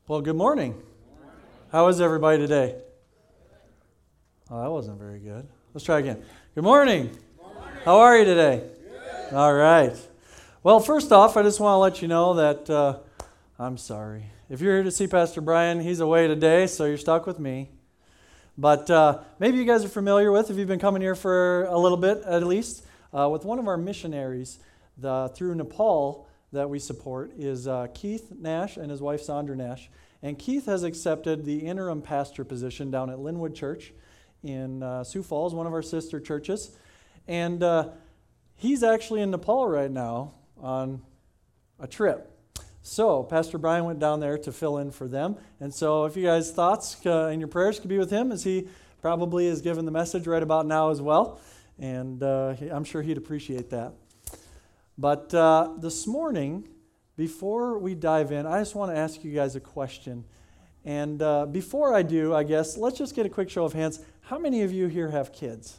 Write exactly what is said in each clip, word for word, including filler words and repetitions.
Well, good morning. How is everybody today? Oh, that wasn't very good. Let's try again. Good morning. Good morning. How are you today? Good. All right. Well, first off, I just want to let you know that uh, I'm sorry. If you're here to see Pastor Brian, he's away today, so you're stuck with me. But uh, maybe you guys are familiar with, if you've been coming here for a little bit at least, uh, with one of our missionaries the, through Nepal that we support is uh, Keith Nash and his wife Sandra Nash. And Keith has accepted the interim pastor position down at Linwood Church in uh, Sioux Falls, one of our sister churches. And uh, he's actually in Nepal right now on a trip. So Pastor Brian went down there to fill in for them. And so if you guys' thoughts uh, and your prayers could be with him, as he probably is giving the message right about now as well. And uh, I'm sure he'd appreciate that. But uh, this morning, before we dive in, I just want to ask you guys a question. And uh, before I do, I guess, let's just get a quick show of hands. How many of you here have kids?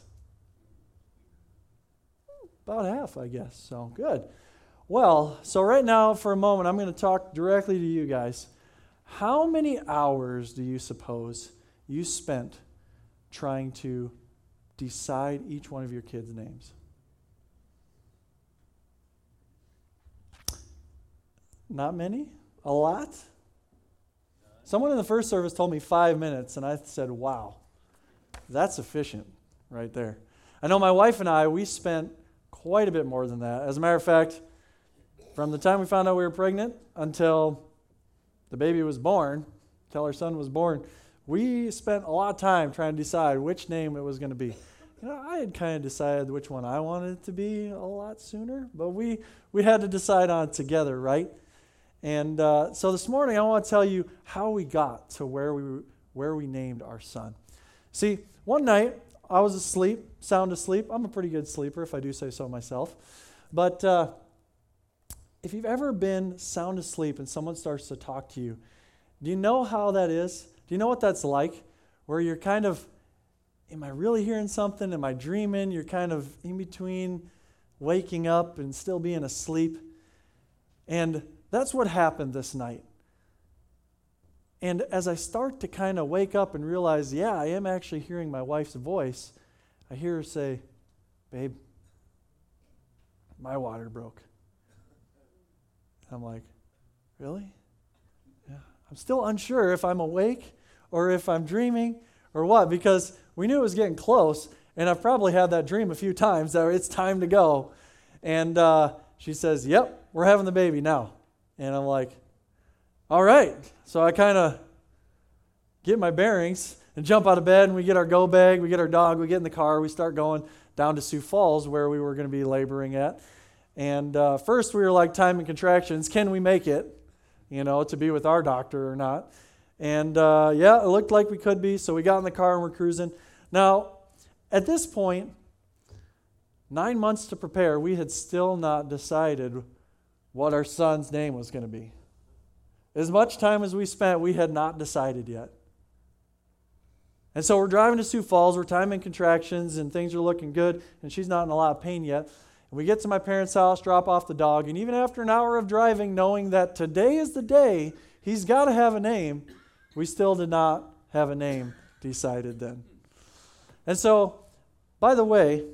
About half, I guess. So, good. Well, so right now, for a moment, I'm going to talk directly to you guys. How many hours do you suppose you spent trying to decide each one of your kids' names? Not many? A lot? Someone in the first service told me five minutes, and I said, wow, that's efficient right there. I know my wife and I, we spent quite a bit more than that. As a matter of fact, from the time we found out we were pregnant until the baby was born, until our son was born, we spent a lot of time trying to decide which name it was going to be. You know, I had kind of decided which one I wanted it to be a lot sooner, but we, we had to decide on it together, right? And uh, so this morning, I want to tell you how we got to where we where we named our son. See, one night, I was asleep, sound asleep. I'm a pretty good sleeper, if I do say so myself. But uh, if you've ever been sound asleep and someone starts to talk to you, do you know how that is? Do you know what that's like? Where you're kind of, am I really hearing something? Am I dreaming? You're kind of in between waking up and still being asleep. And that's what happened this night. And as I start to kind of wake up and realize, yeah, I am actually hearing my wife's voice, I hear her say, babe, my water broke. I'm like, really? Yeah. I'm still unsure if I'm awake or if I'm dreaming or what, because we knew it was getting close, and I've probably had that dream a few times that it's time to go. And uh, she says, yep, we're having the baby now. And I'm like, all right. So I kind of get my bearings and jump out of bed, and we get our go bag, we get our dog, we get in the car, we start going down to Sioux Falls where we were going to be laboring at. And uh, first we were like time and contractions. Can we make it, you know, to be with our doctor or not? And uh, yeah, it looked like we could be. So we got in the car and we're cruising. Now, at this point, nine months to prepare, we had still not decided what our son's name was going to be. As much time as we spent, we had not decided yet. And so we're driving to Sioux Falls, we're timing contractions, and things are looking good, and she's not in a lot of pain yet. And we get to my parents' house, drop off the dog, and even after an hour of driving, knowing that today is the day, he's got to have a name, we still did not have a name decided then. And so, by the way,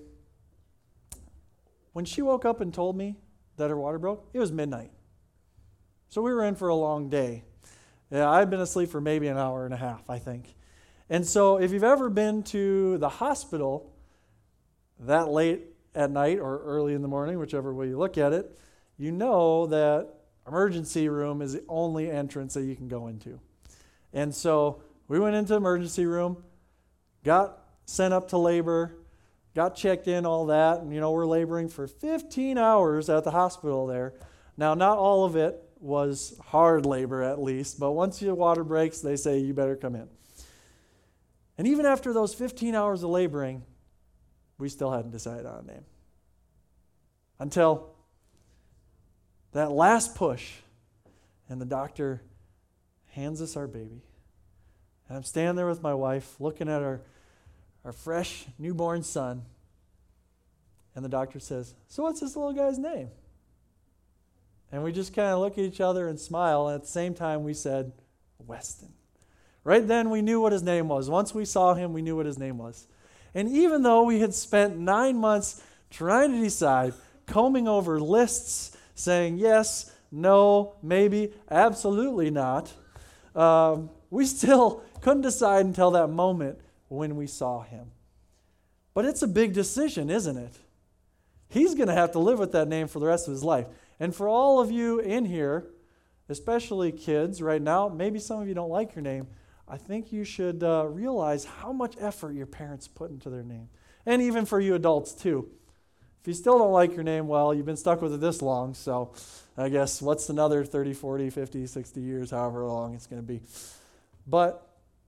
when she woke up and told me that her water broke, it was midnight. So we were in for a long day. Yeah, I'd been asleep for maybe an hour and a half, I think. And so if you've ever been to the hospital that late at night or early in the morning, whichever way you look at it, you know that emergency room is the only entrance that you can go into. And so we went into the emergency room, got sent up to labor, got checked in, all that, and you know, we're laboring for fifteen hours at the hospital there. Now, not all of it was hard labor at least, but once your water breaks, they say you better come in. And even after those fifteen hours of laboring, we still hadn't decided on a name. Until that last push, and the doctor hands us our baby. And I'm standing there with my wife, looking at our our fresh newborn son, and the doctor says, so what's this little guy's name? And we just kind of look at each other and smile, and at the same time we said, Weston. Right then, we knew what his name was. Once we saw him, we knew what his name was. And even though we had spent nine months trying to decide, combing over lists, saying yes, no, maybe, absolutely not, um, we still couldn't decide until that moment when we saw him. But it's a big decision, isn't it? He's going to have to live with that name for the rest of his life. And for all of you in here, especially kids right now, maybe some of you don't like your name, I think you should uh, realize how much effort your parents put into their name. And even for you adults too. If you still don't like your name, well, you've been stuck with it this long, so I guess what's another thirty, forty, fifty, sixty years, however long it's going to be. But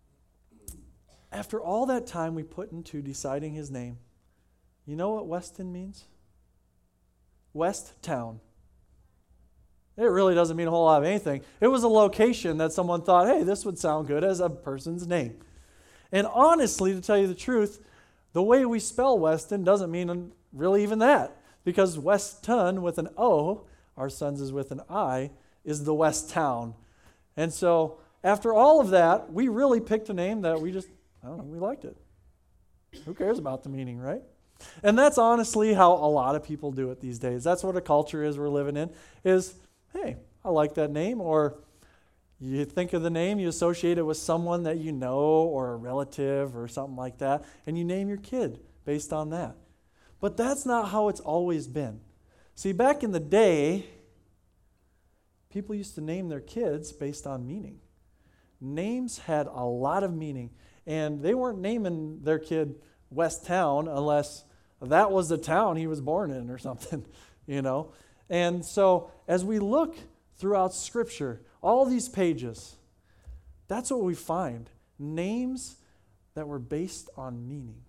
after all that time we put into deciding his name, you know what Weston means? West Town. It really doesn't mean a whole lot of anything. It was a location that someone thought, hey, this would sound good as a person's name. And honestly, to tell you the truth, the way we spell Weston doesn't mean really even that. Because Weston with an O, our son's is with an I, is the West Town. And so after all of that, we really picked a name that we just, I don't know, we liked it. Who cares about the meaning, right? And that's honestly how a lot of people do it these days. That's what a culture is we're living in, is, hey, I like that name. Or you think of the name, you associate it with someone that you know or a relative or something like that, and you name your kid based on that. But that's not how it's always been. See, back in the day, people used to name their kids based on meaning. Names had a lot of meaning, and they weren't naming their kid West Town unless that was the town he was born in or something, you know. And so as we look throughout Scripture, all these pages, that's what we find. Names that were based on meaning.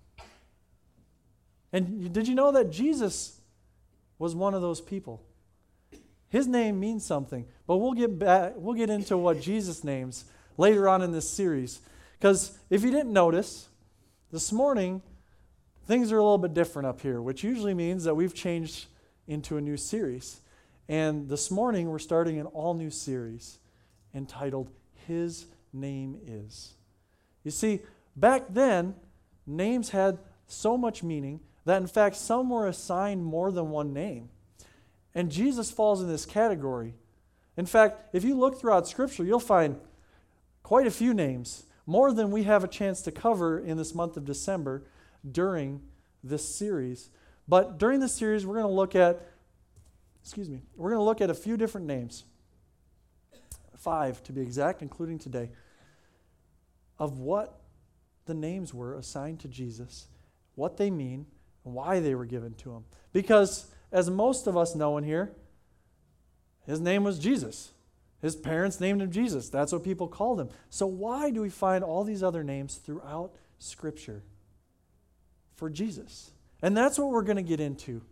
And did you know that Jesus was one of those people? His name means something, but we'll get back, we'll get into what Jesus names later on in this series. Because if you didn't notice, this morning, things are a little bit different up here, which usually means that we've changed into a new series. And this morning, we're starting an all-new series entitled, His Name Is. You see, back then, names had so much meaning that, in fact, some were assigned more than one name. And Jesus falls in this category. In fact, if you look throughout Scripture, you'll find quite a few names, more than we have a chance to cover in this month of December during this series. But during this series, we're going to look at, excuse me, we're going to look at a few different names, five to be exact, including today, of what the names were assigned to Jesus, what they mean, and why they were given to him. Because as most of us know in here, his name was Jesus. His parents named him Jesus. That's what people called him. So why do we find all these other names throughout Scripture for Jesus? And that's what we're going to get into.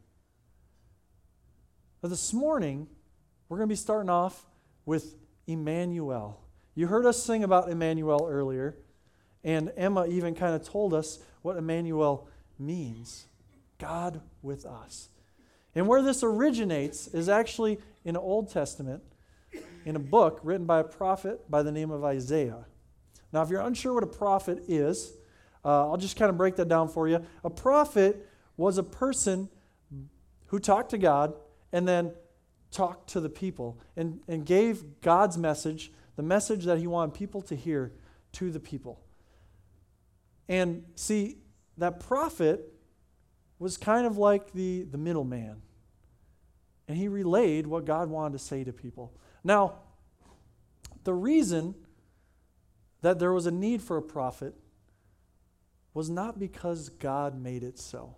But this morning, we're going to be starting off with Emmanuel. You heard us sing about Emmanuel earlier, and Emma even kind of told us what Emmanuel means. God with us. And where this originates is actually in the Old Testament, in a book written by a prophet by the name of Isaiah. Now, if you're unsure what a prophet is, uh, I'll just kind of break that down for you. A prophet was a person who talked to God and then talked to the people and, and gave God's message, the message that he wanted people to hear, to the people. And see, that prophet was kind of like the, the middleman. And he relayed what God wanted to say to people. Now, the reason that there was a need for a prophet was not because God made it so.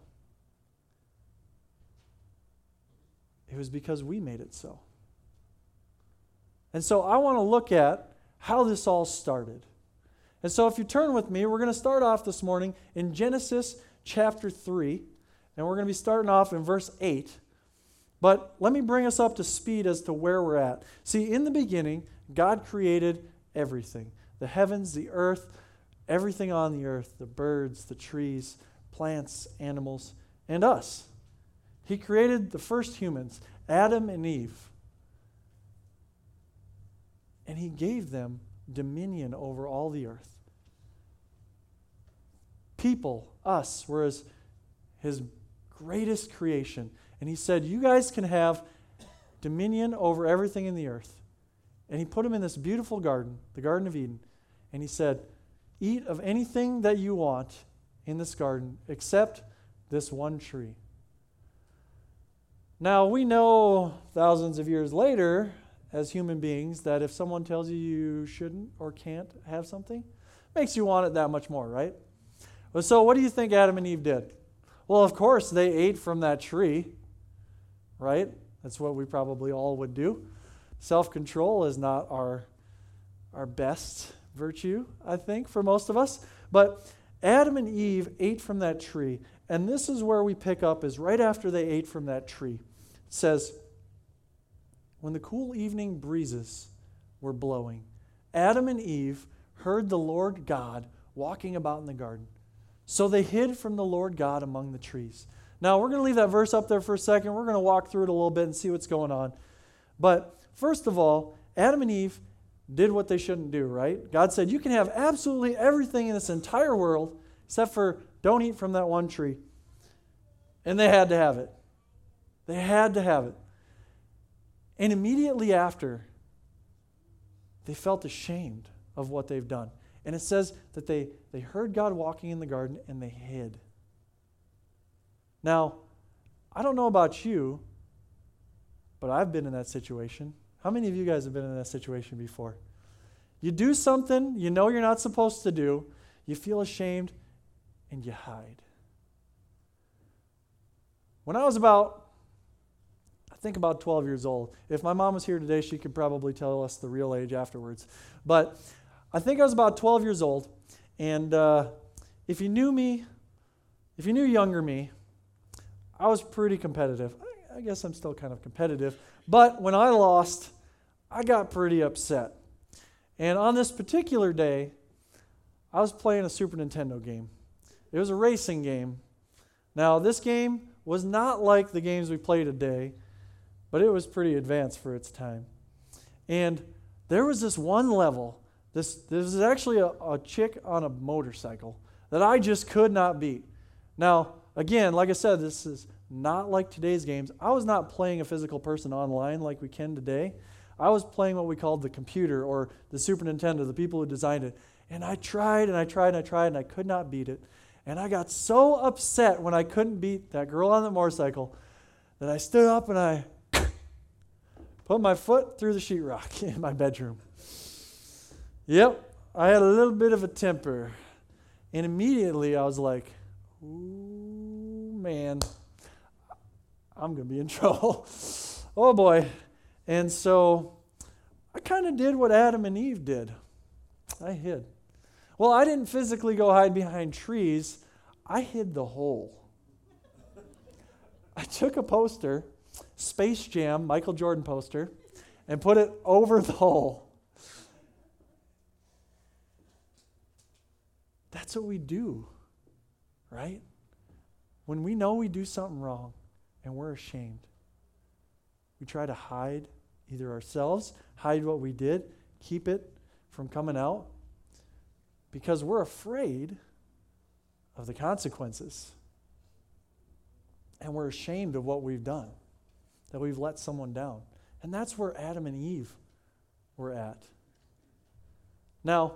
It was because we made it so. And so I want to look at how this all started. And so if you turn with me, we're going to start off this morning in Genesis chapter three. And we're going to be starting off in verse eight. But let me bring us up to speed as to where we're at. See, in the beginning, God created everything. The heavens, the earth, everything on the earth, the birds, the trees, plants, animals, and us. He created the first humans, Adam and Eve. And he gave them dominion over all the earth. People, us, were his, his greatest creation. And he said, you guys can have dominion over everything in the earth. And he put them in this beautiful garden, the Garden of Eden. And he said, eat of anything that you want in this garden except this one tree. Now, we know thousands of years later, as human beings, that if someone tells you you shouldn't or can't have something, makes you want it that much more, right? So what do you think Adam and Eve did? Well, of course, they ate from that tree, right? That's what we probably all would do. Self-control is not our, our best virtue, I think, for most of us. But Adam and Eve ate from that tree. And this is where we pick up, is right after they ate from that tree. It says, when the cool evening breezes were blowing, Adam and Eve heard the Lord God walking about in the garden. So they hid from the Lord God among the trees. Now, we're going to leave that verse up there for a second. We're going to walk through it a little bit and see what's going on. But first of all, Adam and Eve did what they shouldn't do, right? God said, you can have absolutely everything in this entire world except for don't eat from that one tree. And they had to have it. They had to have it. And immediately after, they felt ashamed of what they've done. And it says that they, they heard God walking in the garden and they hid. Now, I don't know about you, but I've been in that situation. How many of you guys have been in that situation before? You do something you know you're not supposed to do, you feel ashamed, and you hide. When I was about, I think about twelve years old, if my mom was here today, she could probably tell us the real age afterwards. But I think I was about twelve years old, and uh, if you knew me, if you knew younger me, I was pretty competitive. I, I guess I'm still kind of competitive, but when I lost, I got pretty upset. And on this particular day, I was playing a Super Nintendo game. It was a racing game. Now, this game was not like the games we play today, but it was pretty advanced for its time. And there was this one level. This, this is actually a, a chick on a motorcycle that I just could not beat. Now, again, like I said, this is not like today's games. I was not playing a physical person online like we can today. I was playing what we called the computer or the Super Nintendo, the people who designed it. And I tried and I tried and I tried and I could not beat it. And I got so upset when I couldn't beat that girl on the motorcycle that I stood up and I put my foot through the sheetrock in my bedroom. Yep, I had a little bit of a temper. And immediately I was like, ooh, man, I'm going to be in trouble. Oh, boy. And so I kind of did what Adam and Eve did. I hid. Well, I didn't physically go hide behind trees. I hid the hole. I took a poster, Space Jam, Michael Jordan poster, and put it over the hole. That's what we do, right? When we know we do something wrong and we're ashamed, we try to hide either ourselves, hide what we did, keep it from coming out, because we're afraid of the consequences. And we're ashamed of what we've done, that we've let someone down. And that's where Adam and Eve were at. Now,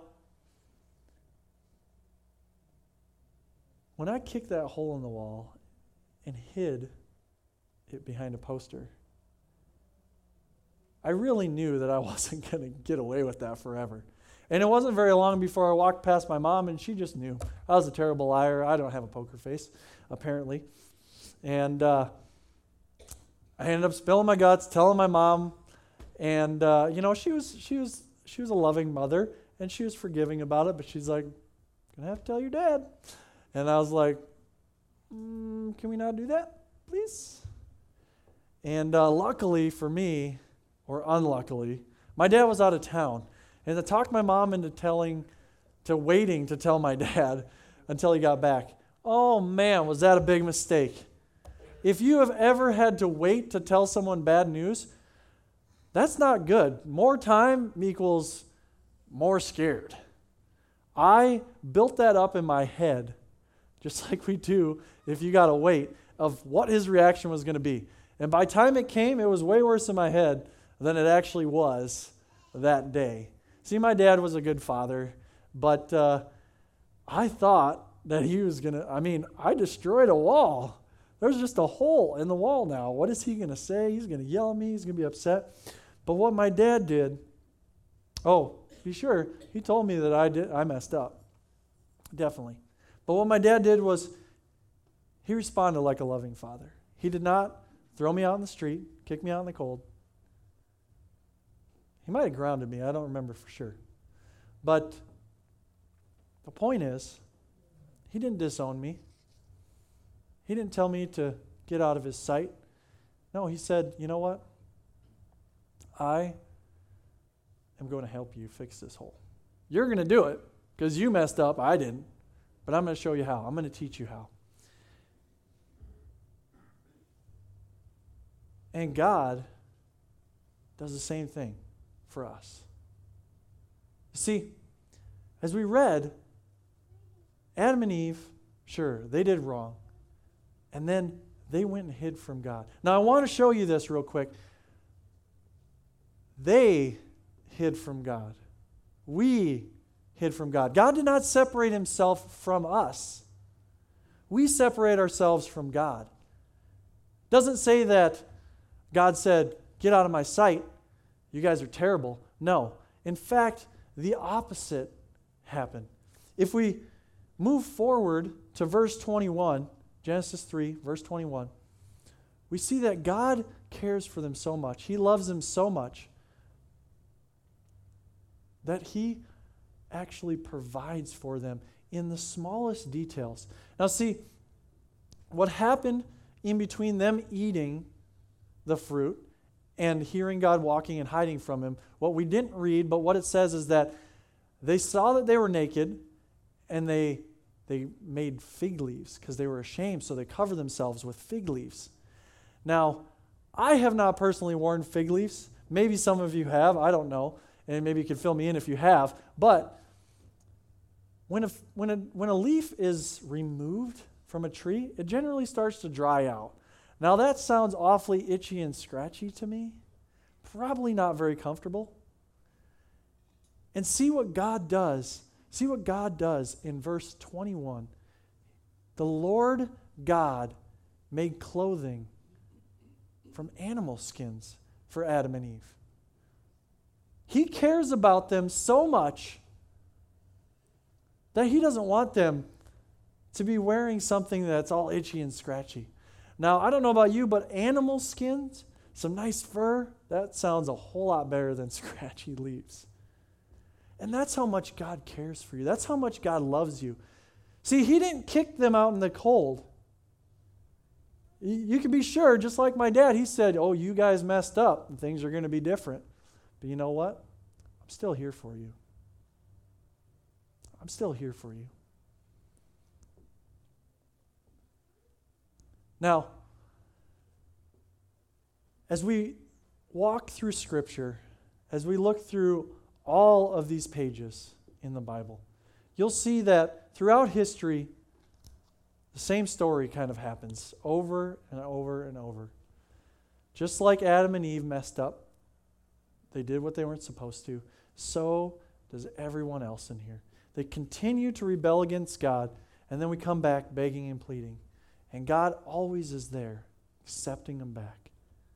when I kicked that hole in the wall and hid it behind a poster, I really knew that I wasn't going to get away with that forever. And it wasn't very long before I walked past my mom, and she just knew. I was a terrible liar. I don't have a poker face, apparently. And uh, I ended up spilling my guts, telling my mom. And, uh, you know, she was she was, she was a loving mother, and she was forgiving about it. But she's like, going to have to tell your dad. And I was like, mm, can we not do that, please? And uh, luckily for me, or unluckily, my dad was out of town. And I talked my mom into telling, to waiting to tell my dad until he got back. Oh man, was that a big mistake. If you have ever had to wait to tell someone bad news, that's not good. More time equals more scared. I built that up in my head, just like we do if you got to wait, of what his reaction was going to be. And by the time it came, it was way worse in my head than it actually was that day. See, my dad was a good father, but uh, I thought that he was going to, I mean, I destroyed a wall. There's just a hole in the wall now. What is he going to say? He's going to yell at me. He's going to be upset. But what my dad did, oh, be sure, he told me that I did. I messed up. Definitely. But what my dad did was he responded like a loving father. He did not throw me out in the street, kick me out in the cold. He might have grounded me. I don't remember for sure. But the point is, he didn't disown me. He didn't tell me to get out of his sight. No, he said, you know what? I am going to help you fix this hole. You're going to do it because you messed up. I didn't. But I'm going to show you how. I'm going to teach you how. And God does the same thing for us. You see, as we read, Adam and Eve, sure, they did wrong. And then they went and hid from God. Now, I want to show you this real quick. They hid from God. We hid from God. God did not separate himself from us. We separate ourselves from God. It doesn't say that God said, get out of my sight. You guys are terrible. No. In fact, the opposite happened. If we move forward to verse twenty-one, Genesis three, verse twenty-one, we see that God cares for them so much. He loves them so much that he actually provides for them in the smallest details. Now see, what happened in between them eating the fruit and hearing God walking and hiding from him, what we didn't read, but what it says is that they saw that they were naked and they they made fig leaves because they were ashamed, so they covered themselves with fig leaves. Now, I have not personally worn fig leaves. Maybe some of you have, I don't know, and maybe you can fill me in if you have, but when a, when a, when a leaf is removed from a tree, it generally starts to dry out. Now that sounds awfully itchy and scratchy to me. Probably not very comfortable. And see what God does. See what God does in verse twenty-one. The Lord God made clothing from animal skins for Adam and Eve. He cares about them so much that he doesn't want them to be wearing something that's all itchy and scratchy. Now, I don't know about you, but animal skins, some nice fur, that sounds a whole lot better than scratchy leaves. And that's how much God cares for you. That's how much God loves you. See, he didn't kick them out in the cold. You can be sure, just like my dad, he said, oh, you guys messed up and things are going to be different. But you know what? I'm still here for you. I'm still here for you. Now, as we walk through Scripture, as we look through all of these pages in the Bible, you'll see that throughout history, the same story kind of happens over and over and over. Just like Adam and Eve messed up, they did what they weren't supposed to, so does everyone else in here. They continue to rebel against God, and then we come back begging and pleading. And God always is there, accepting them back.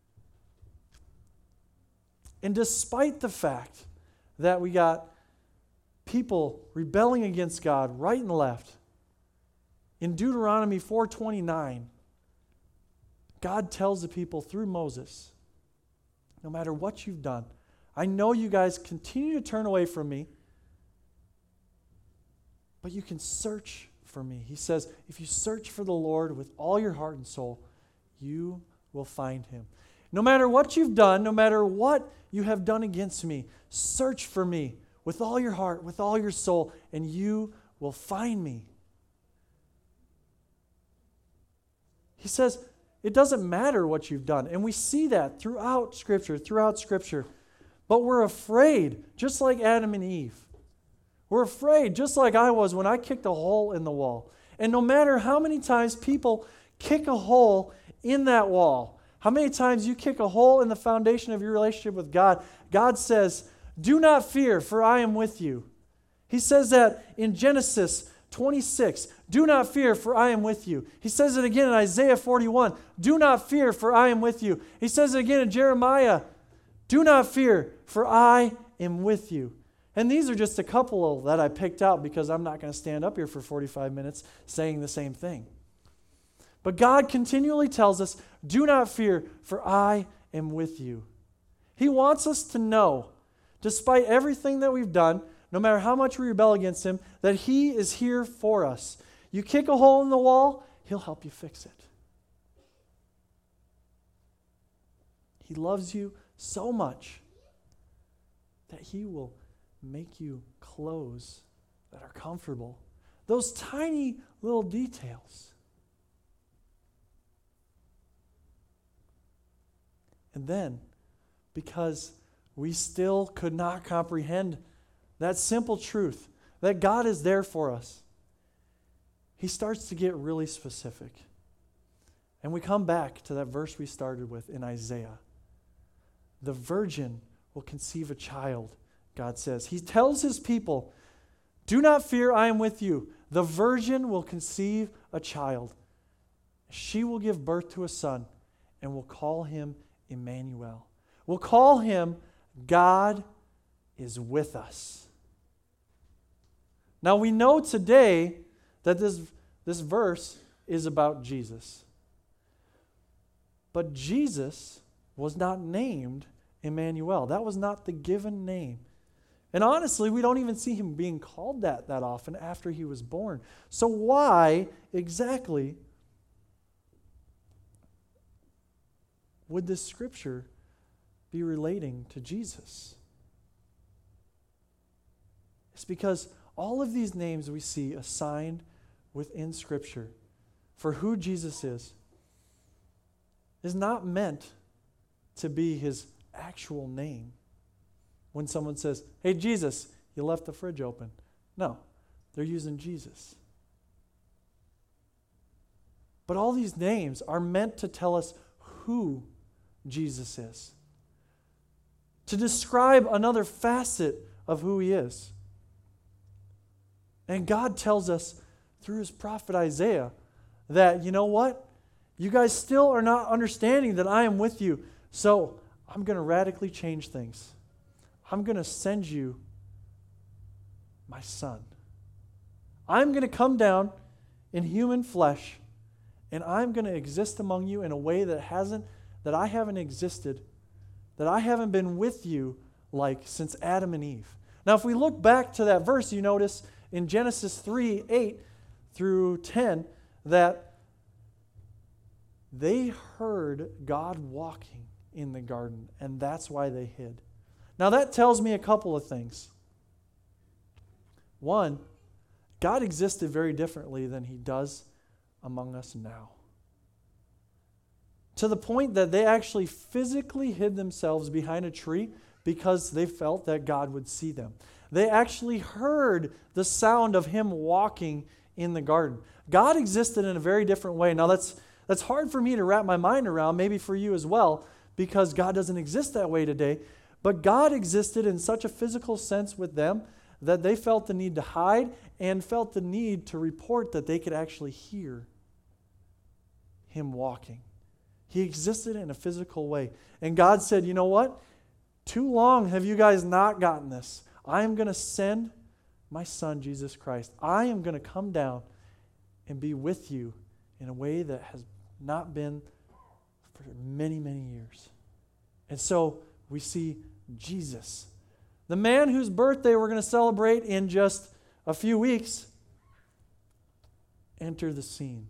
And despite the fact that we got people rebelling against God right and left, in Deuteronomy four twenty-nine, God tells the people through Moses, no matter what you've done, I know you guys continue to turn away from me, but you can search for me. He says, if you search for the Lord with all your heart and soul, you will find him. No matter what you've done, no matter what you have done against me, search for me with all your heart, with all your soul, and you will find me. He says, it doesn't matter what you've done. And we see that throughout Scripture, throughout Scripture. But we're afraid, just like Adam and Eve. We're afraid, just like I was when I kicked a hole in the wall. And no matter how many times people kick a hole in that wall, how many times you kick a hole in the foundation of your relationship with God, God says, do not fear, for I am with you. He says that in Genesis twenty-six, do not fear, for I am with you. He says it again in Isaiah forty-one, do not fear, for I am with you. He says it again in Jeremiah, do not fear, for I am with you. And these are just a couple that I picked out because I'm not going to stand up here for forty-five minutes saying the same thing. But God continually tells us, do not fear, for I am with you. He wants us to know, despite everything that we've done, no matter how much we rebel against Him, that He is here for us. You kick a hole in the wall, He'll help you fix it. He loves you so much that He will make you clothes that are comfortable. Those tiny little details. And then, because we still could not comprehend that simple truth that God is there for us, He starts to get really specific. And we come back to that verse we started with in Isaiah. The virgin will conceive a child, God says. He tells His people, do not fear, I am with you. The virgin will conceive a child. She will give birth to a son, and will call him Emmanuel. We'll call him God is with us. Now we know today that this, this verse is about Jesus. But Jesus was not named Emmanuel. That was not the given name. And honestly, we don't even see Him being called that that often after He was born. So why exactly would this scripture be relating to Jesus? It's because all of these names we see assigned within Scripture for who Jesus is is not meant to be His actual name. When someone says, hey, Jesus, you left the fridge open. No, they're using Jesus. But all these names are meant to tell us who Jesus is, to describe another facet of who He is. And God tells us through His prophet Isaiah that, you know what? You guys still are not understanding that I am with you, so I'm going to radically change things. I'm going to send you my Son. I'm going to come down in human flesh, and I'm going to exist among you in a way that hasn't, that I haven't existed, that I haven't been with you like since Adam and Eve. Now, if we look back to that verse, you notice in Genesis three, eight through ten, that they heard God walking in the garden, and that's why they hid. Now, that tells me a couple of things. One, God existed very differently than He does among us now. To the point that they actually physically hid themselves behind a tree because they felt that God would see them. They actually heard the sound of Him walking in the garden. God existed in a very different way. Now, that's, that's hard for me to wrap my mind around, maybe for you as well, because God doesn't exist that way today. But God existed in such a physical sense with them that they felt the need to hide and felt the need to report that they could actually hear Him walking. He existed in a physical way. And God said, you know what? Too long have you guys not gotten this. I am going to send my Son, Jesus Christ. I am going to come down and be with you in a way that has not been for many, many years. And so we see Jesus, the man whose birthday we're going to celebrate in just a few weeks, enter the scene.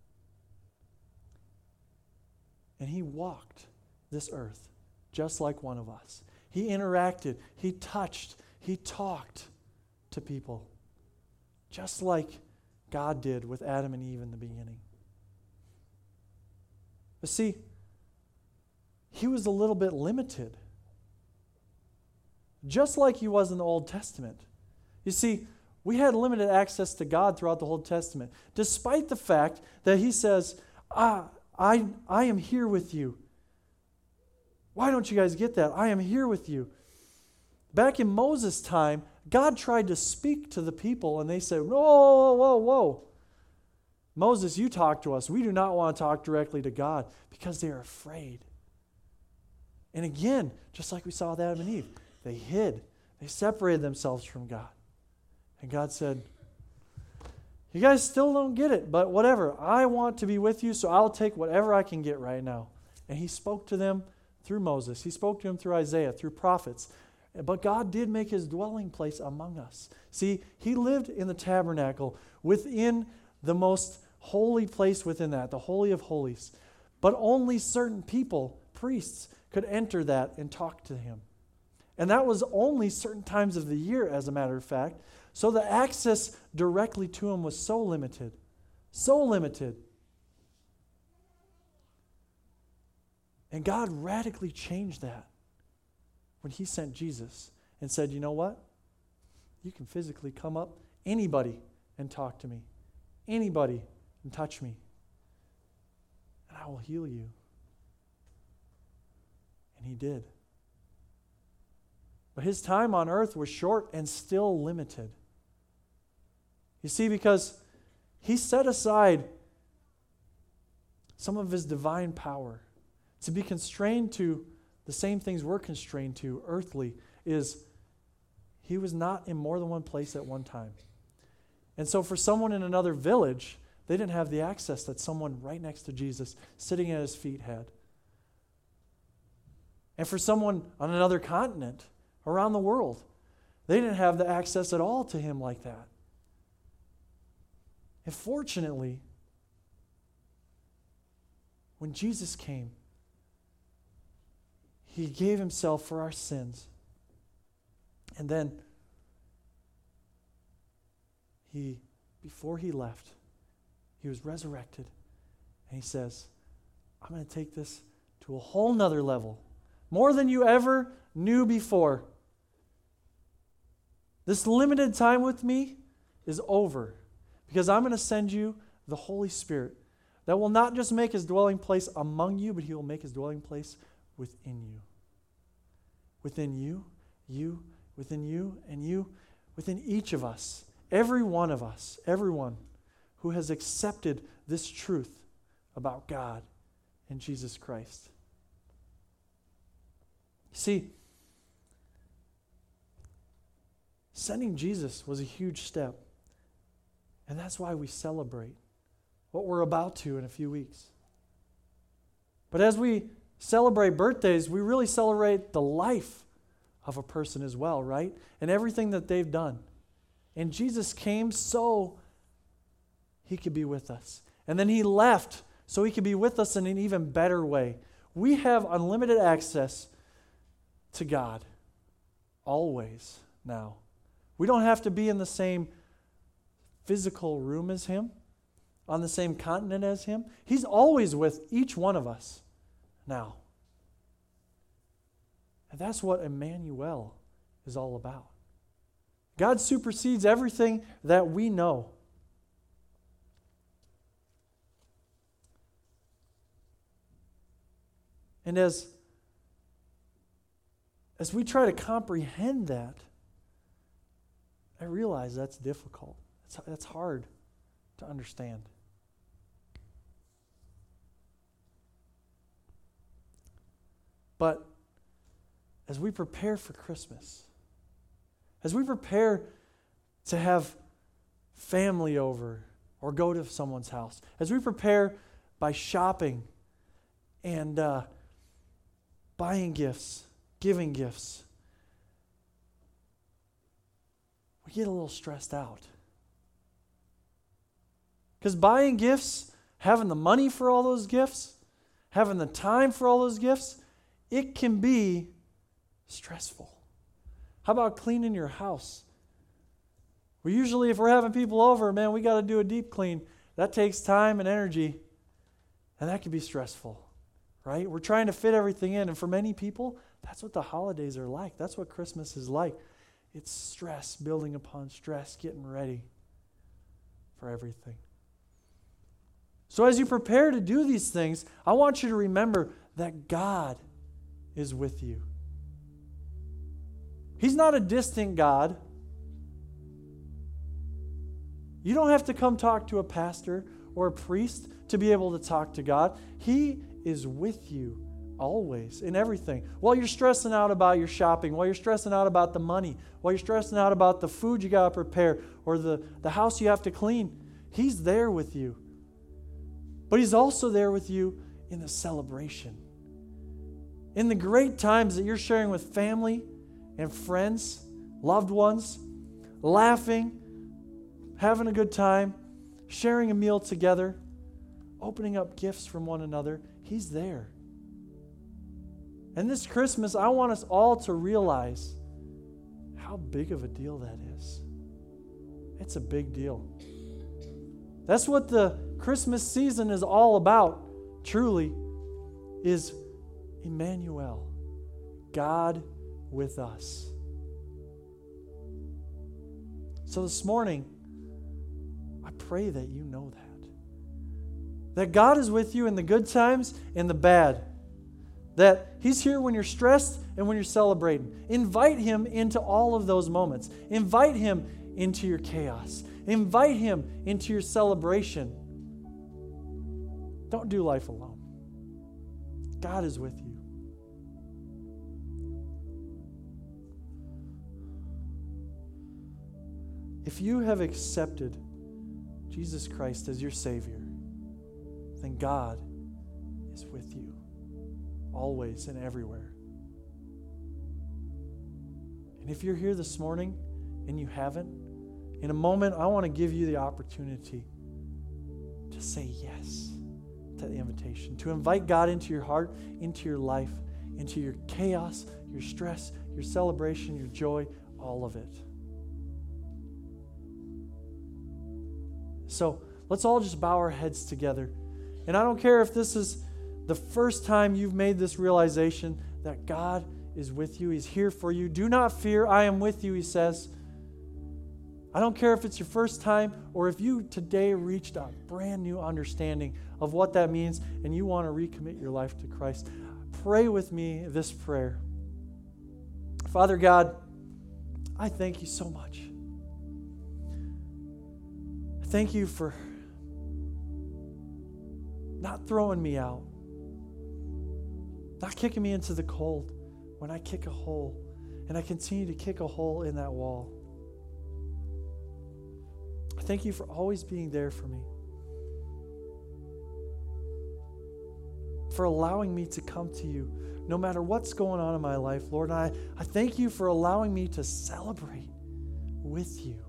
And He walked this earth just like one of us. He interacted, He touched, He talked to people just like God did with Adam and Eve in the beginning. But see, He was a little bit limited. Just like He was in the Old Testament. You see, we had limited access to God throughout the Old Testament, despite the fact that he says, ah, I, I am here with you. Why don't you guys get that? I am here with you. Back in Moses' time, God tried to speak to the people, and they said, whoa, whoa, whoa, whoa. Moses, you talk to us. We do not want to talk directly to God because they are afraid. And again, just like we saw with Adam and Eve, they hid. They separated themselves from God. And God said, you guys still don't get it, but whatever. I want to be with you, so I'll take whatever I can get right now. And he spoke to them through Moses. He spoke to them through Isaiah, through prophets. But God did make his dwelling place among us. See, he lived in the tabernacle within the most holy place within that, the Holy of Holies. But only certain people, priests, could enter that and talk to him. And that was only certain times of the year, as a matter of fact. So the access directly to him was so limited. So limited. And God radically changed that when he sent Jesus and said, you know what? You can physically come up, anybody, and talk to me. Anybody, and touch me. And I will heal you. And he did. But his time on earth was short and still limited. You see, because he set aside some of his divine power to be constrained to the same things we're constrained to, earthly, is he was not in more than one place at one time. And so for someone in another village, they didn't have the access that someone right next to Jesus, sitting at his feet, had. And for someone on another continent, around the world, they didn't have the access at all to him like that. And fortunately, when Jesus came, he gave himself for our sins. And then, he, before he left, he was resurrected. And he says, I'm going to take this to a whole nother level. More than you ever knew before. This limited time with me is over. Because I'm going to send you the Holy Spirit that will not just make his dwelling place among you, but he will make his dwelling place within you. Within you, you, within you, and you, within each of us. Every one of us, everyone who has accepted this truth about God and Jesus Christ. See, sending Jesus was a huge step. And that's why we celebrate what we're about to in a few weeks. But as we celebrate birthdays, we really celebrate the life of a person as well, right? And everything that they've done. And Jesus came so he could be with us. And then he left so he could be with us in an even better way. We have unlimited access to God always now. We don't have to be in the same physical room as him, on the same continent as him. He's always with each one of us now. And that's what Emmanuel is all about. God supersedes everything that we know. And as, as we try to comprehend that, I realize that's difficult. It's, that's hard to understand. But as we prepare for Christmas, as we prepare to have family over or go to someone's house, as we prepare by shopping and uh, buying gifts, giving gifts, we get a little stressed out. Because buying gifts, having the money for all those gifts, having the time for all those gifts, it can be stressful. How about cleaning your house? We usually, if we're having people over, man, we got to do a deep clean. That takes time and energy, and that can be stressful, right? We're trying to fit everything in, and for many people, that's what the holidays are like. That's what Christmas is like. it's stress building upon stress, getting ready for everything. So as you prepare to do these things, I want you to remember that God is with you. He's not a distant God. You don't have to come talk to a pastor or a priest to be able to talk to God. He is with you always in everything. While you're stressing out about your shopping, while you're stressing out about the money, while you're stressing out about the food you got to prepare or the, the house you have to clean, He's there with you. But He's also there with you in the celebration. In the great times that you're sharing with family and friends, loved ones, laughing, having a good time, sharing a meal together, opening up gifts from one another, He's there. And this Christmas, I want us all to realize how big of a deal that is. It's a big deal. That's what the Christmas season is all about, truly, is Emmanuel, God with us. So this morning, I pray that you know that. That God is with you in the good times and the bad. That He's here when you're stressed and when you're celebrating. Invite Him into all of those moments. Invite Him into your chaos. Invite Him into your celebration. Don't do life alone. God is with you. If you have accepted Jesus Christ as your Savior, then God is with you always and everywhere. And if you're here this morning and you haven't, in a moment, I want to give you the opportunity to say yes to the invitation, to invite God into your heart, into your life, into your chaos, your stress, your celebration, your joy, all of it. So let's all just bow our heads together. And I don't care if this is the first time you've made this realization that God is with you. He's here for you. Do not fear. I am with you, He says. I don't care if it's your first time or if you today reached a brand new understanding of what that means and you want to recommit your life to Christ. Pray with me this prayer. Father God, I thank you so much. I thank you for not throwing me out, not kicking me into the cold when I kick a hole, and I continue to kick a hole in that wall. I thank you for always being there for me, for allowing me to come to you no matter what's going on in my life, Lord. And I, I thank you for allowing me to celebrate with you.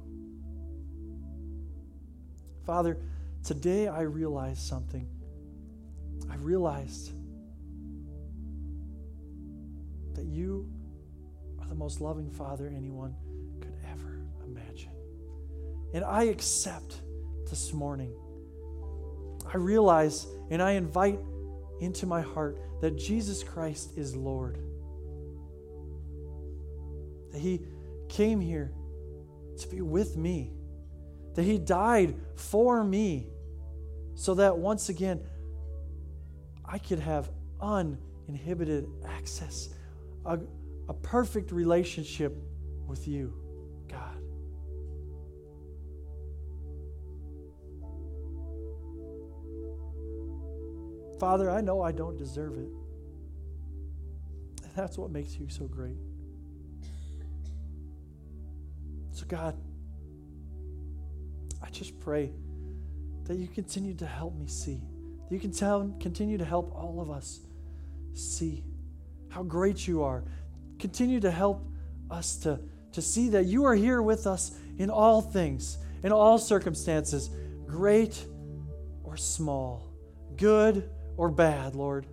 Father, today I realized something. I realized that you are the most loving Father anyone could ever imagine. And I accept this morning. I realize and I invite into my heart that Jesus Christ is Lord. That He came here to be with me. That He died for me so that once again I could have uninhibited access, a, a perfect relationship with you, God. Father, I know I don't deserve it. And that's what makes you so great. So God, I just pray that you continue to help me see, that you can tell, continue to help all of us see how great you are. Continue to help us to, to see that you are here with us in all things, in all circumstances, great or small, good or bad, Lord.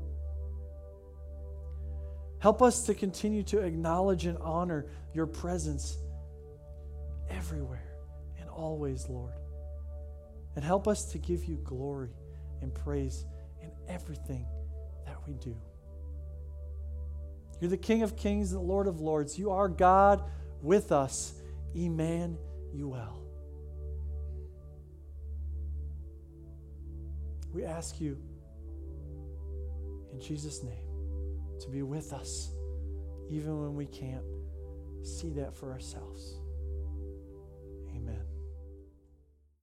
Help us to continue to acknowledge and honor your presence everywhere and always, Lord. And help us to give you glory and praise in everything that we do. You're the King of Kings and the Lord of Lords. You are God with us, Emmanuel. We ask you, in Jesus' name, to be with us, even when we can't see that for ourselves.